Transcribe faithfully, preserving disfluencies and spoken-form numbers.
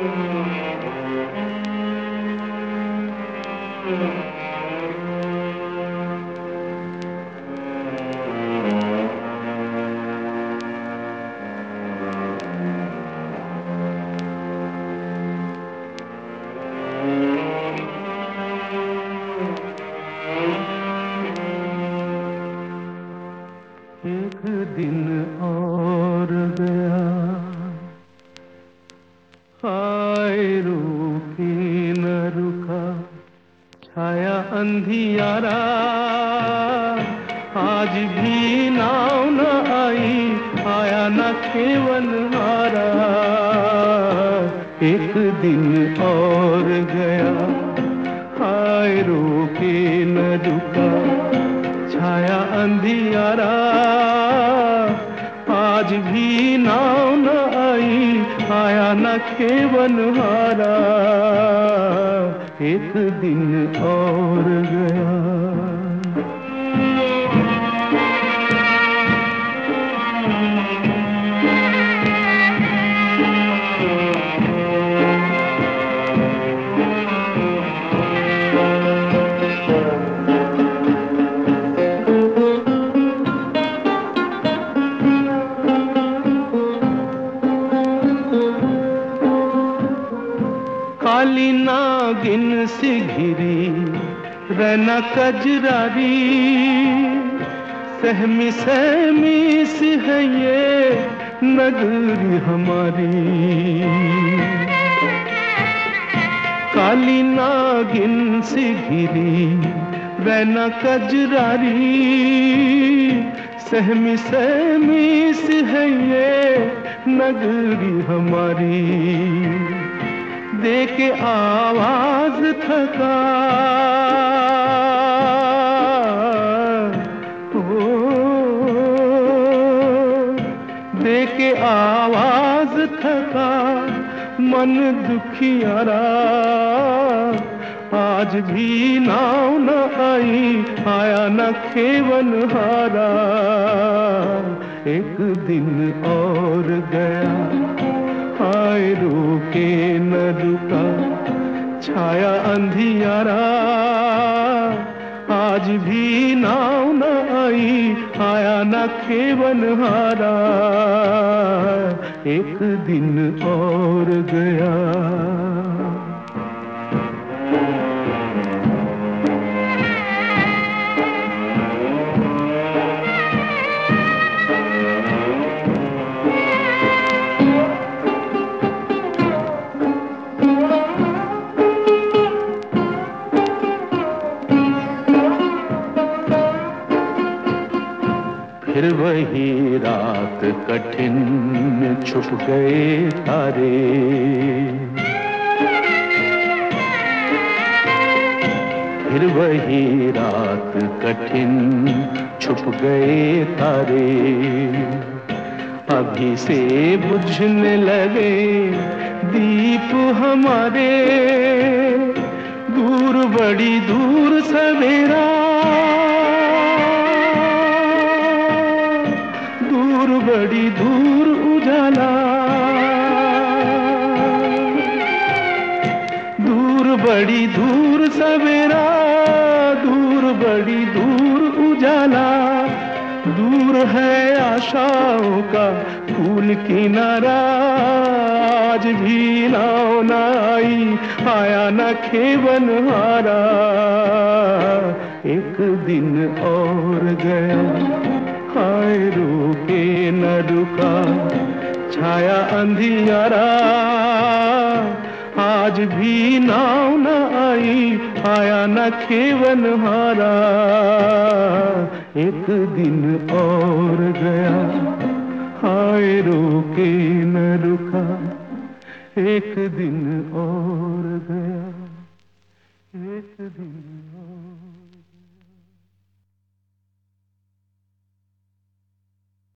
एक दिन और गया, हाय रुके न रुका, छाया अंधियारा, आज भी नाव न आई, आया न केवन हारा। एक दिन और गया, हाय रुके न रुका, छाया अंधियारा, आज भी नाव न आई, आया न केवन हारा। एक दिन और गया। काली नागिन सी घिरी रैना कजरारी, सहमी सहमी सी है ये नगरी हमारी। काली नागिन सी घिरी रैना कजरारी, सहमी सहमी सी है ये नगरी हमारी। दे के आवाज थका, ओ, दे के आवाज थका, मन दुखियारा, आज भी नाव न आई, आया न केवन हारा। एक दिन और गया, हाय रुके न रुका, छाया अंधियारा, आज भी नाव न आई, आया न केवन हारा। एक दिन और गया। फिर वही रात कठिन छुप गए तारे, फिर वही रात कठिन छुप गए तारे। अभी से बुझने लगे दीप हमारे, दूर बड़ी दूर सवेरा, बड़ी दूर उजाला, दूर बड़ी दूर सवेरा, दूर बड़ी दूर उजाला। दूर है आशाओं का फूल किनारा, आज भी नाव न आई, आया न केवन हारा। एक दिन और गया, हाय रुके न रुका, छाया अंधियारा, आज भी नाव न आई, आया न केवन हारा। एक दिन और गया, हाय रुके न रुका, एक दिन और गया, एक दिन और